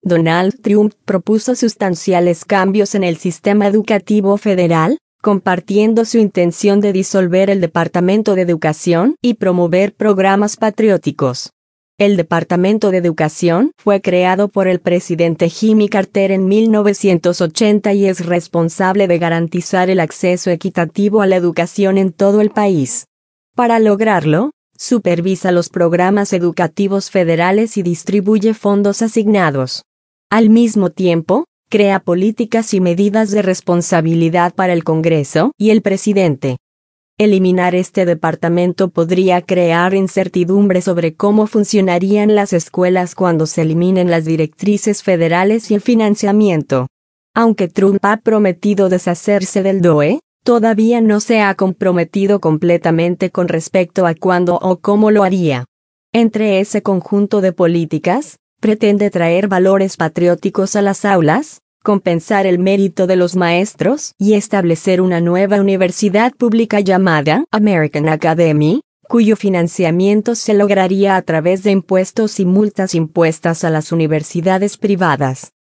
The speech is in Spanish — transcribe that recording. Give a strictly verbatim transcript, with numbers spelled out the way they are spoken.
Donald Trump propuso sustanciales cambios en el sistema educativo federal, compartiendo su intención de disolver el Departamento de Educación y promover programas patrióticos. El Departamento de Educación fue creado por el presidente Jimmy Carter en mil novecientos ochenta y es responsable de garantizar el acceso equitativo a la educación en todo el país. Para lograrlo, supervisa los programas educativos federales y distribuye fondos asignados. Al mismo tiempo, crea políticas y medidas de responsabilidad para el Congreso y el presidente. Eliminar este departamento podría crear incertidumbre sobre cómo funcionarían las escuelas cuando se eliminen las directrices federales y el financiamiento. Aunque Trump ha prometido deshacerse del D O E, todavía no se ha comprometido completamente con respecto a cuándo o cómo lo haría. Entre ese conjunto de políticas, pretende traer valores patrióticos a las aulas, compensar el mérito de los maestros y establecer una nueva universidad pública llamada American Academy, cuyo financiamiento se lograría a través de impuestos y multas impuestas a las universidades privadas.